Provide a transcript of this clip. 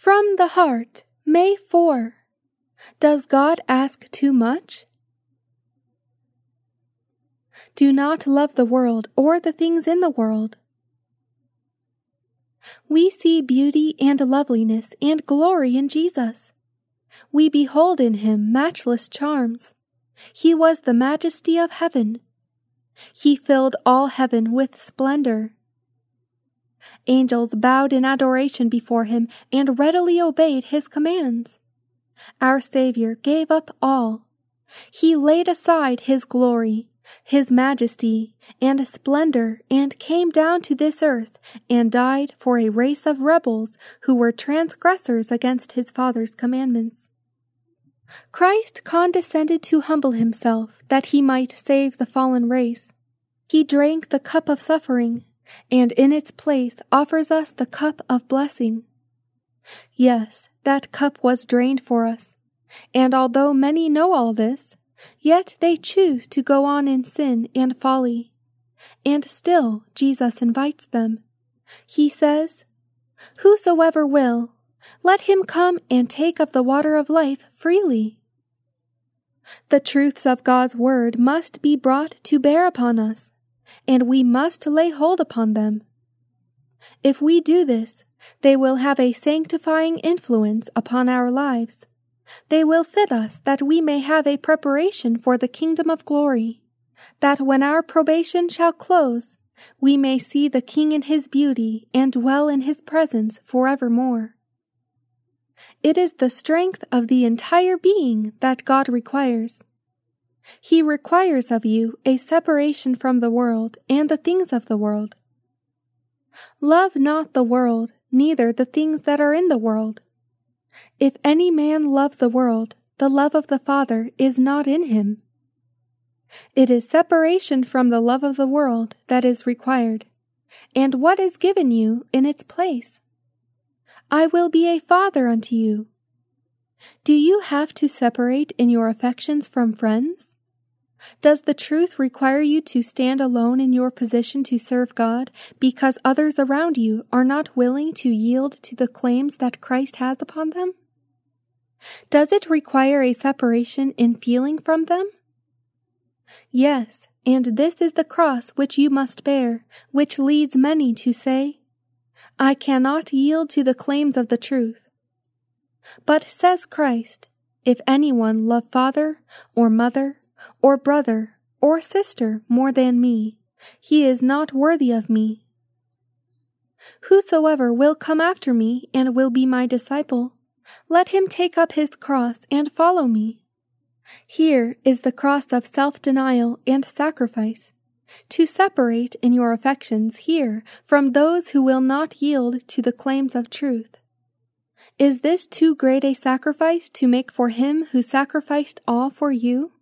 From the Heart, May 4. Does God ask too much? Do not love the world or the things in the world. We see beauty and loveliness and glory in Jesus. We behold in him matchless charms. He was the majesty of heaven. He filled all heaven with splendor. Angels bowed in adoration before him and readily obeyed his commands. Our Savior gave up all. He laid aside his glory, his majesty, and splendor, and came down to this earth and died for a race of rebels who were transgressors against his Father's commandments. Christ condescended to humble himself that he might save the fallen race. He drank the cup of suffering, and in its place offers us the cup of blessing. Yes, that cup was drained for us, and although many know all this, yet they choose to go on in sin and folly. And still Jesus invites them. He says, "Whosoever will, let him come and take of the water of life freely." The truths of God's word must be brought to bear upon us, and we must lay hold upon them. If we do this, they will have a sanctifying influence upon our lives. They will fit us that we may have a preparation for the kingdom of glory, that when our probation shall close, we may see the King in his beauty and dwell in his presence forevermore. It is the strength of the entire being that God requires. He requires of you a separation from the world and the things of the world. Love not the world, neither the things that are in the world. If any man love the world, the love of the Father is not in him. It is separation from the love of the world that is required. And what is given you in its place? I will be a father unto you. Do you have to separate in your affections from friends? Does the truth require you to stand alone in your position to serve God because others around you are not willing to yield to the claims that Christ has upon them? Does it require a separation in feeling from them? Yes, and this is the cross which you must bear, which leads many to say, "I cannot yield to the claims of the truth." But says Christ, "If anyone love father or mother or brother or sister more than me, he is not worthy of me. Whosoever will come after me and will be my disciple, let him take up his cross and follow me." Here is the cross of self-denial and sacrifice, to separate in your affections here from those who will not yield to the claims of truth. Is this too great a sacrifice to make for him who sacrificed all for you?